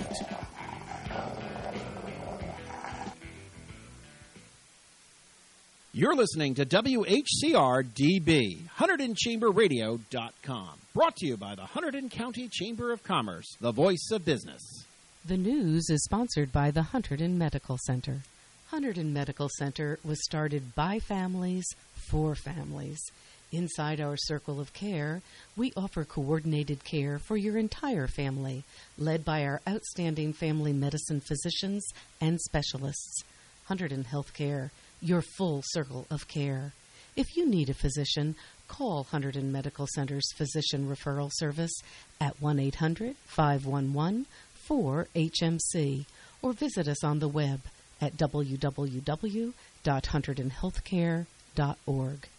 You're listening to WHCR-DB, HunterdonChamberRadio.com. Brought to you by the Hunterdon County Chamber of Commerce, the voice of business.
The news is sponsored by the Hunterdon Medical Center. Hunterdon Medical Center was started by families for families. Inside our circle of care, we offer coordinated care for your entire family, led by our outstanding family medicine physicians and specialists. Hunterdon Healthcare, your full circle of care. If you need a physician, call Hunterdon Medical Center's Physician Referral Service at 1-800-511-4HMC or visit us on the web at www.hunterdonhealthcare.org.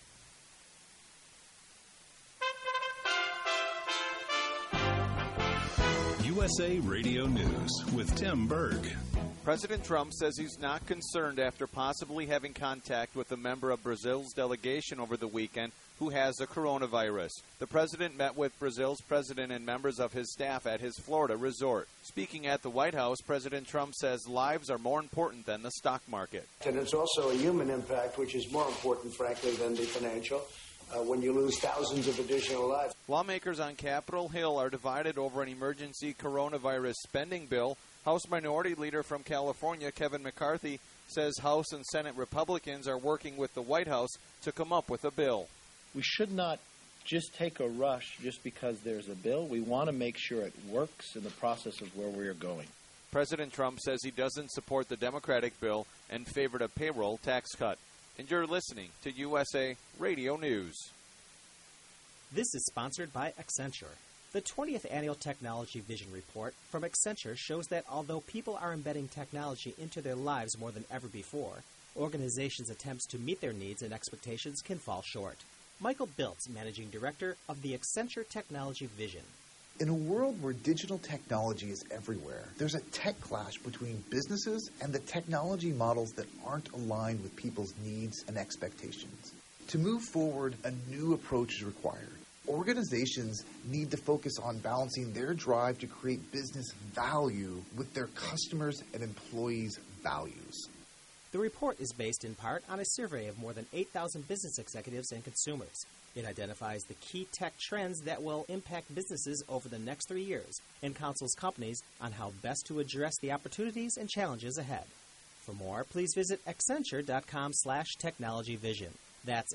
USA Radio News with Tim Berg.
President Trump says he's not concerned after possibly having contact with a member of Brazil's delegation over the weekend who has a coronavirus. The president met with Brazil's president and members of his staff at his Florida resort. Speaking at the White House, President Trump says lives are more important than the stock market.
And it's also a human impact, which is more important, frankly, than the financial. When you lose thousands of additional lives.
Lawmakers on Capitol Hill are divided over an emergency coronavirus spending bill. House Minority Leader from California, Kevin McCarthy, says House and Senate Republicans are working with the White House to come up with a bill.
We should not just take a rush just because there's a bill. We want to make sure it works in the process of where we are going.
President Trump says he doesn't support the Democratic bill and favored a payroll tax cut. And you're listening to USA Radio News.
This is sponsored by Accenture. The 20th Annual Technology Vision Report from Accenture shows that although people are embedding technology into their lives more than ever before, organizations' attempts to meet their needs and expectations can fall short. Michael Biltz, Managing Director of the Accenture Technology Vision.
In a world where digital technology is everywhere, there's a tech clash between businesses and the technology models that aren't aligned with people's needs and expectations. To move forward, a new approach is required. Organizations need to focus on balancing their drive to create business value with their customers' and employees' values.
The report is based in part on a survey of more than 8,000 business executives and consumers. It identifies the key tech trends that will impact businesses over the next 3 years and counsels companies on how best to address the opportunities and challenges ahead. For more, please visit Accenture.com/technologyvision. That's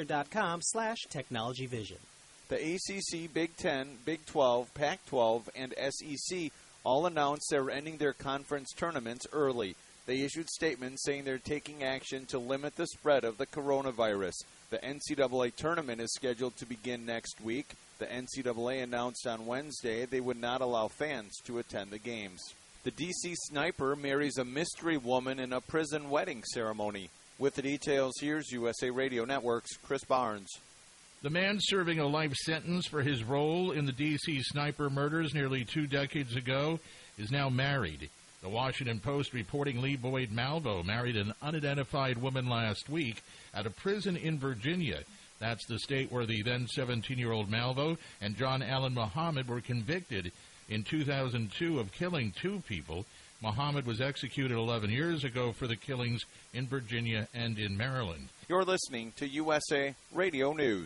Accenture.com/technologyvision.
The ACC, Big Ten, Big 12, Pac-12, and SEC all announced they're ending their conference tournaments early. They issued statements saying they're taking action to limit the spread of the coronavirus. The NCAA tournament is scheduled to begin next week. The NCAA announced on Wednesday they would not allow fans to attend the games. The D.C. sniper marries a mystery woman in a prison wedding ceremony. With the details, here's USA Radio Network's Chris Barnes.
The man serving a life sentence for his role in the D.C. sniper murders nearly 2 decades ago is now married. The Washington Post reporting Lee Boyd Malvo married an unidentified woman last week at a prison in Virginia. That's the state where the then 17-year-old Malvo and John Allen Muhammad were convicted in 2002 of killing 2 people. Muhammad was executed 11 years ago for the killings in Virginia and in Maryland.
You're listening to USA Radio News.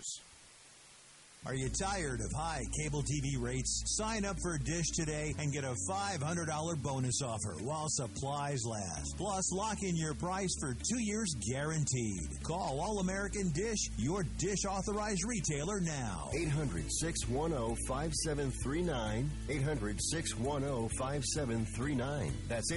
Are you tired of high cable TV rates? Sign up for Dish today and get a $500 bonus offer while supplies last. Plus, lock in your price for 2 years guaranteed. Call All-American Dish, your Dish authorized retailer now.
800-610-5739. 800-610-5739. That's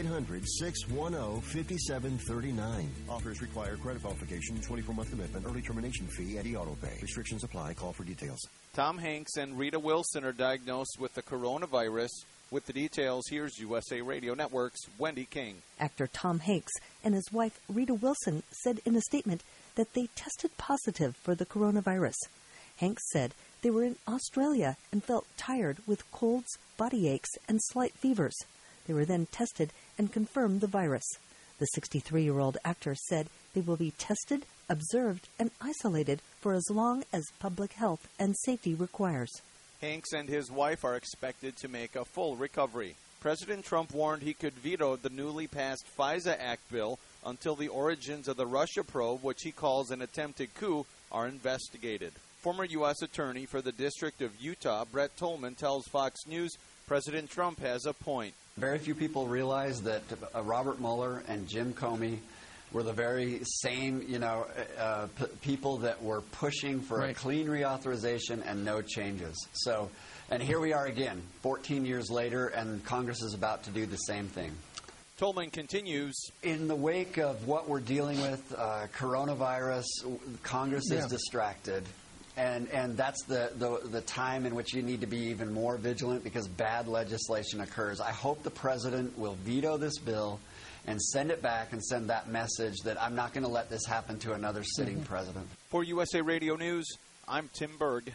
800-610-5739. Offers require credit qualification, 24-month commitment, early termination fee, and auto pay. Restrictions apply. Call for details.
Tom Hanks and Rita Wilson are diagnosed with the coronavirus. With the details, here's USA Radio Network's Wendy King.
Actor Tom Hanks and his wife Rita Wilson said in a statement that they tested positive for the coronavirus. Hanks said they were in Australia and felt tired with colds, body aches, and slight fevers. They were then tested and confirmed the virus. The 63-year-old actor said they will be tested, observed, and isolated for as long as public health and safety requires.
Hanks and his wife are expected to make a full recovery. President Trump warned he could veto the newly passed FISA Act bill until the origins of the Russia probe, which he calls an attempted coup, are investigated. Former U.S. Attorney for the District of Utah, Brett Tolman, tells Fox News President Trump has a point.
Very few people realize that Robert Mueller and Jim Comey were the very same, people that were pushing for a clean reauthorization and no changes. So, and here we are again, 14 years later, and Congress is about to do the same thing.
Tolman continues.
In the wake of what we're dealing with, coronavirus, Congress is distracted. And that's the time in which you need to be even more vigilant because bad legislation occurs. I hope the president will veto this bill and send it back and send that message that I'm not going to let this happen to another sitting president.
For USA Radio News, I'm Tim Berg.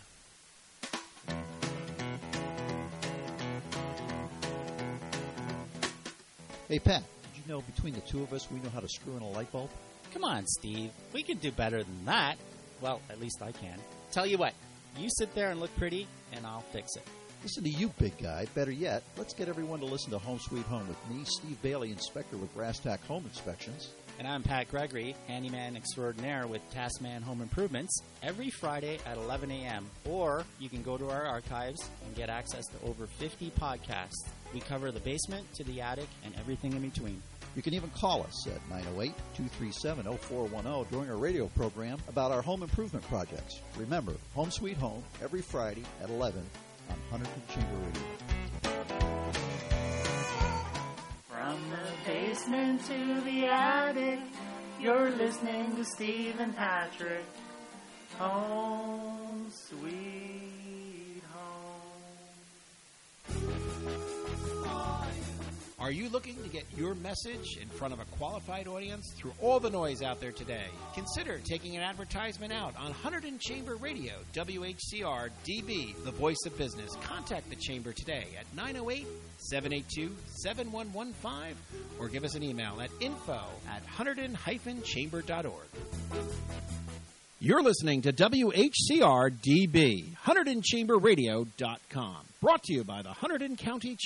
Hey, Pat, did you know between the two of us we know how to screw in a light bulb?
Come on, Steve. We can do better than that. Well, at least I can. Tell you what, you sit there and look pretty, and I'll fix it.
Listen to you, big guy. Better yet, let's get everyone to listen to Home Sweet Home with me, Steve Bailey, inspector with Brass Tack Home Inspections.
And I'm Pat Gregory, handyman extraordinaire with Tasman Home Improvements, every Friday at 11 a.m. Or you can go to our archives and get access to over 50 podcasts. We cover the basement to the attic and everything in between.
You can even call us at 908-237-0410 during our radio program about our home improvement projects. Remember, Home Sweet Home, every Friday at 11 on Huntington Chamber Radio.
From the basement to the attic, you're listening to Steve and Patrick. Home Sweet
Are you looking to get your message in front of a qualified audience through all the noise out there today? Consider taking an advertisement out on Hunterdon Chamber Radio, WHCR DB, the voice of business. Contact the Chamber today at 908-782-7115 or give us an email at info@hunterdon-chamber.org. You're listening to WHCR DB, HunterdonChamberRadio.com. Brought to you by the Hunterdon County